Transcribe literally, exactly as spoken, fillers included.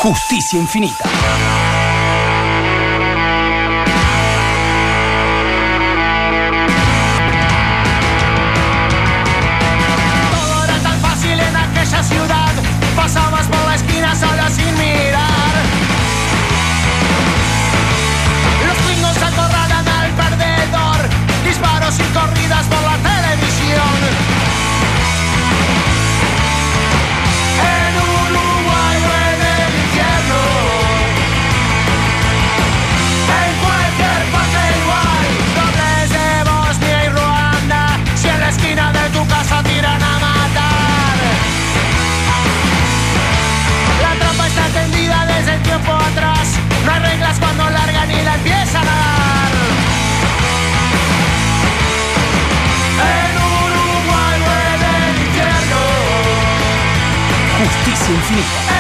Justicia infinita. Todo era tan fácil en aquella ciudad. Pasabas por la esquina solo sin mirar. Los gringos acorralan al perdedor. Disparos y corridas por la televisión. En Uruguay o en el infierno, en cualquier parte igual. Dobles de Bosnia y Ruanda, si en la esquina de tu casa tiran a matar. La trampa está tendida desde el tiempo atrás. No hay reglas cuando largan y la empiezan a dar. En Uruguay o en el infierno, Justicia infinita.